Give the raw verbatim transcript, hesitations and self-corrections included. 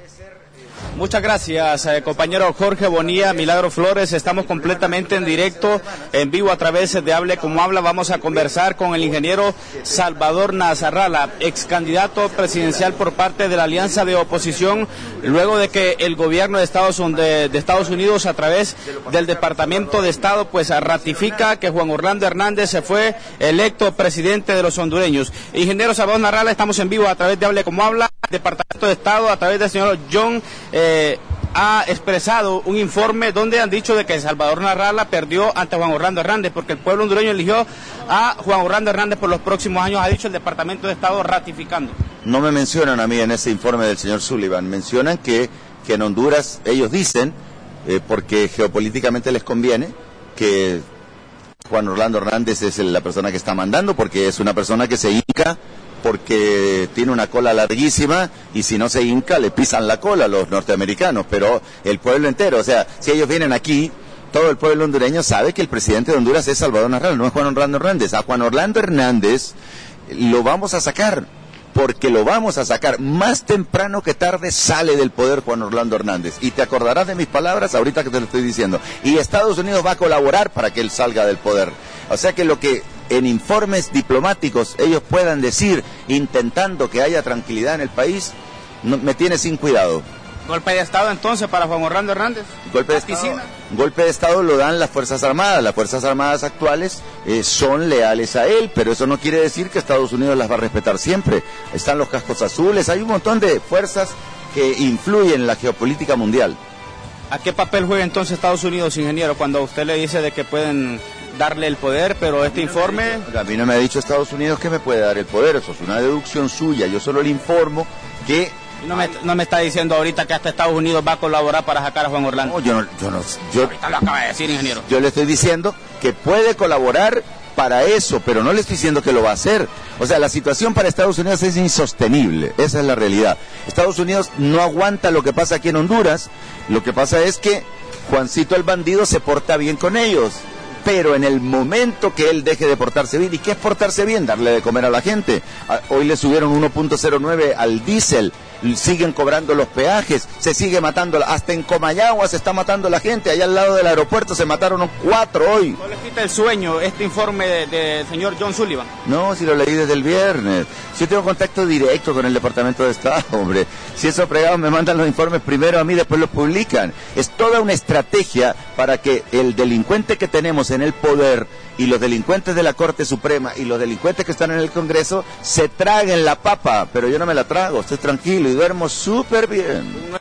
Muchas gracias, eh, compañero Jorge Bonilla, Milagro Flores. Estamos completamente en directo, en vivo a través de Hable Como Habla. Vamos a conversar con el ingeniero Salvador Nasrallah, ex candidato presidencial por parte de la Alianza de Oposición, luego de que el gobierno de Estados, de, de Estados Unidos, a través del Departamento de Estado, pues ratifica que Juan Orlando Hernández se fue electo presidente de los hondureños. Ingeniero Salvador Nasrallah, estamos en vivo a través de Hable Como Habla. Departamento de Estado, a través del señor John, eh, ha expresado un informe donde han dicho de que Salvador Nasrallah perdió ante Juan Orlando Hernández, porque el pueblo hondureño eligió a Juan Orlando Hernández por los próximos años, ha dicho el Departamento de Estado ratificando. No me mencionan a mí en ese informe del señor Sullivan, mencionan que, que en Honduras ellos dicen, eh, porque geopolíticamente les conviene, que Juan Orlando Hernández es la persona que está mandando, porque es una persona que se hinca, porque tiene una cola larguísima y si no se hinca le pisan la cola a los norteamericanos, pero el pueblo entero, o sea, si ellos vienen aquí, todo el pueblo hondureño sabe que el presidente de Honduras es Salvador Nasrallah, no es Juan Orlando Hernández. A Juan Orlando Hernández lo vamos a sacar, porque lo vamos a sacar, más temprano que tarde sale del poder Juan Orlando Hernández, y te acordarás de mis palabras ahorita que te lo estoy diciendo, y Estados Unidos va a colaborar para que él salga del poder, o sea que lo que en informes diplomáticos ellos puedan decir, intentando que haya tranquilidad en el país, no, me tiene sin cuidado. ¿Golpe de Estado entonces para Juan Orlando Hernández? Golpe de Estado, golpe de Estado lo dan las Fuerzas Armadas. Las Fuerzas Armadas actuales eh, son leales a él, pero eso no quiere decir que Estados Unidos las va a respetar siempre. Están los cascos azules, hay un montón de fuerzas que influyen en la geopolítica mundial. ¿A qué papel juega entonces Estados Unidos, ingeniero, cuando usted le dice de que pueden darle el poder, pero este informe... A mí no me ha dicho Estados Unidos que me puede dar el poder, eso es una deducción suya, yo solo le informo que... No me, no me está diciendo ahorita que hasta Estados Unidos va a colaborar para sacar a Juan Orlando. No, yo no... Yo no yo, ahorita lo acaba de decir, ingeniero. Yo le estoy diciendo que puede colaborar para eso, pero no le estoy diciendo que lo va a hacer. O sea, la situación para Estados Unidos es insostenible, esa es la realidad. Estados Unidos no aguanta lo que pasa aquí en Honduras, lo que pasa es que Juancito el bandido se porta bien con ellos, pero en el momento que él deje de portarse bien, ¿y qué es portarse bien? Darle de comer a la gente. Hoy le subieron uno punto cero nueve al diésel, siguen cobrando los peajes, se sigue matando, hasta en Comayagua se está matando la gente, allá al lado del aeropuerto se mataron cuatro hoy. ¿No le quita el sueño este informe del de, de señor John Sullivan? No, si lo leí desde el viernes. Si yo tengo contacto directo con el Departamento de Estado, hombre. Si esos fregados me mandan los informes primero a mí, después los publican. Es toda una estrategia para que el delincuente que tenemos en el poder y los delincuentes de la Corte Suprema y los delincuentes que están en el Congreso se traguen la papa, pero yo no me la trago, estoy tranquilo y duermo súper bien.